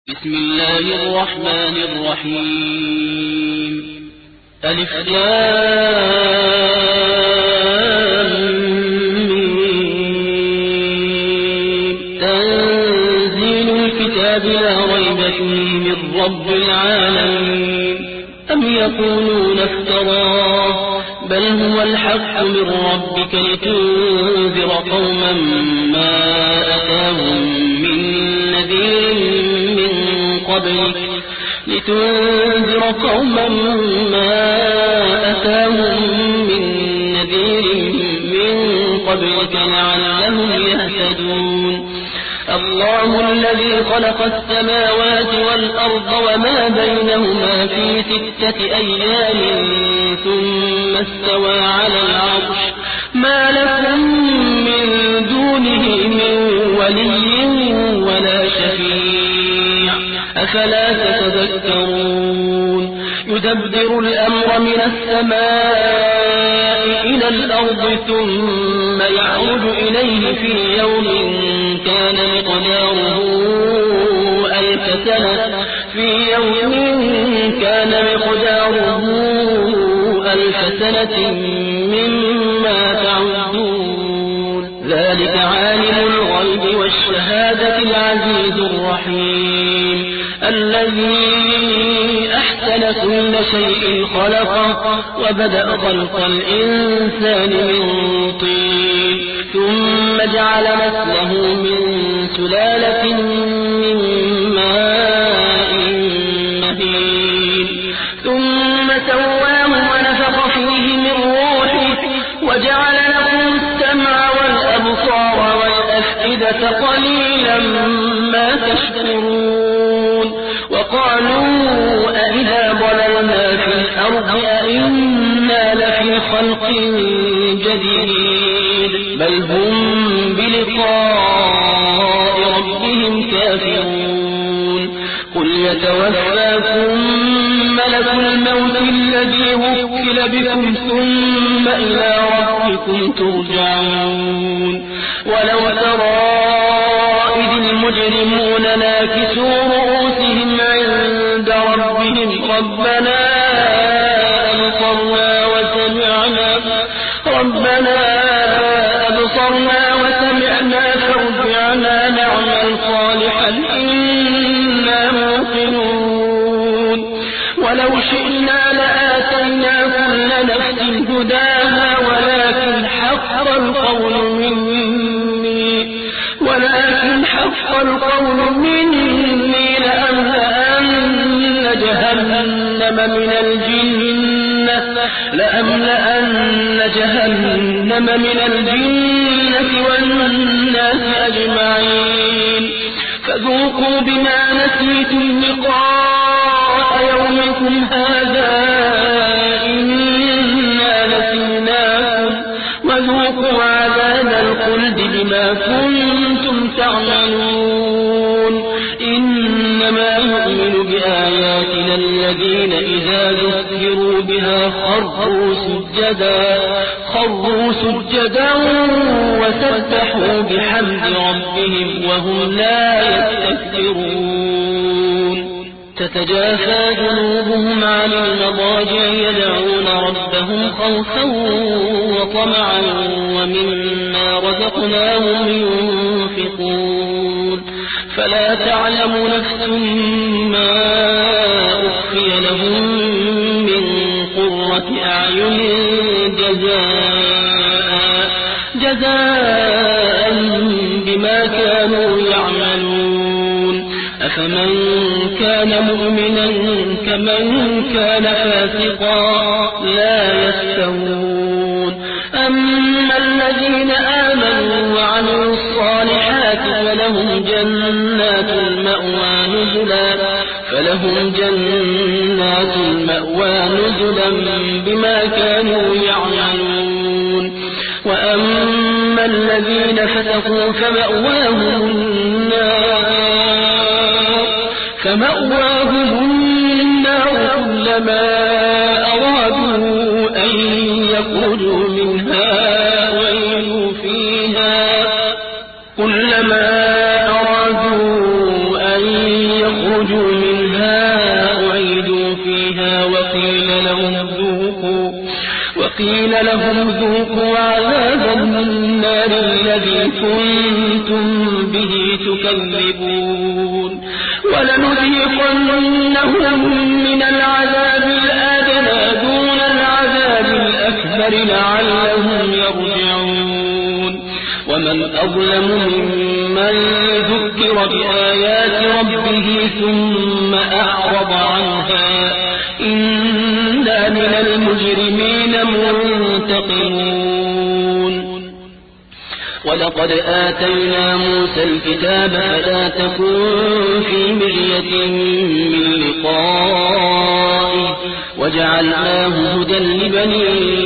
بسم الله الرحمن الرحيم ألف لام ميم تنزيل الكتاب لا ريب فيه من رب العالمين أم يقولون افتراه بل هو الحق من ربك لتنذر قوما ما أتاهم من نذير لتنذر قوما ما أتاهم من نذير من قبلك لعلهم يهتدون الله الذي خلق السماوات والأرض وما بينهما في 6 أيام ثم استوى على العرش ما لكم من دونه من ولي ولا شفيع أفلا تتذكرون يدبر الأمر من السماء إلى الأرض ثم يعود إليه في يوم كان مقداره 1000 سنة مما تعدون ذلك عالم الغيب والشهادة العزيز الرحيم الذي أحسن كل شيء خلقه وبدأ خلق الإنسان من طين ثم جعل نسله من سلالة من ماء مهين ثم سواه ونفخ فيه من روحه وجعل لكم السمع والأبصار والأفئدة قليلا ما تشكرون وقالوا أئذا ضللنا في الأرض أئنا لفي خلق جديد بل هم بلقاء ربهم كافرون قل يتوفاكم ملك الموت الذي وكل بكم ثم إلى ربكم ترجعون ولو ترى إذ المجرمون ناكسوا رؤوسهم عند ربهم ربنا أبصرنا وسمعنا فارجعنا نعمل صالحا إنا موقنون ولو شئنا لآتينا كل نفس هداها ولكن حق القول مني لأملأن جهنم من الجنة والناس أجمعين فذوقوا بما نسيتم لقاء يومكم هذا إنا نسيناكم وذوقوا عذاب الخلد بما كنتم تعملون إنما يؤمن بآياتنا الذين إذا ذكروا بها خروا سجدا وسبحوا بحمد ربهم وهم لا يستكبرون تتجافى جنوبهم عن المضاجع يدعون ربهم خوفا وطمعا ومما رزقناهم ينفقون فلا تعلم نفس ما أخفي لهم من قرة أعين جزاء بما كانوا يعملون أفمن كان مؤمنا كمن كان فاسقا لا يستوون أما الذين آمنوا وعملوا الصالحات فلهم جنات المأوى نزلا بما كانوا يعملون وأما الذين فسقوا فمأواهم النار كلما أرادوا أن يخرجوا منها أعيدوا فيها كلما أرادوا أن يخرجوا اخرجوا منها أعيدوا فيها وقيل لهم ذوقوا عذاب النار الذي كنتم به تكذبون ولنذيقنهم من العذاب الأدنى دون العذاب الأكبر لعلهم يرجعون ومن أظلم ممن ذكر بآيات ربه ثم أعرض عنها إنا من المجرمين منتقمون ولقد آتينا موسى الكتاب فلا تكن في مرية من لقائه وجعلناه هدى لبني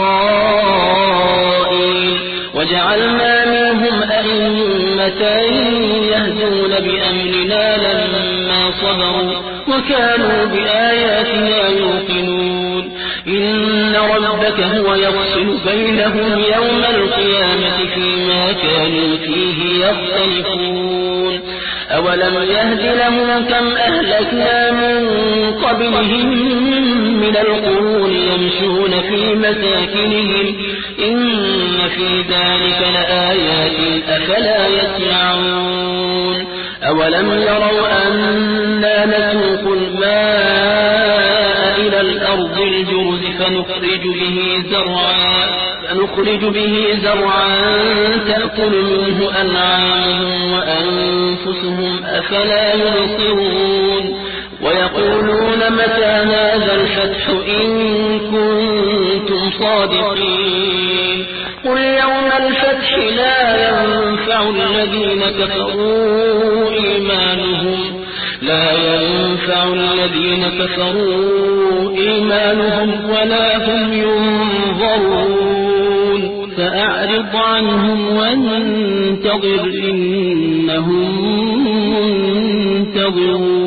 إسرائيل وجعلنا منهم أئمة يهدون بأمرنا لما صبروا وكانوا بآياتنا يوقنون إن ربك هو يفصل بينهم يوم القيامة فيما كانوا فيه يختلفون أولم يهد لهم كم أهلكنا من قبلهم من القرون يمشون في مساكنهم إن في ذلك لآيات أفلا يسمعون أولم يروا أنا نسوق الماء إلى الأرض الجرز فنخرج به زرعا تأكل منه أنعامهم وأنفسهم أفلا يبصرون ويقولون متى هذا الفتح إن كنتم صادقين قل يوم الفتح لا ينفع الذين كفروا إيمانهم ولا هم ينظرون فأعرض عنهم وانتظر إنهم منتظرون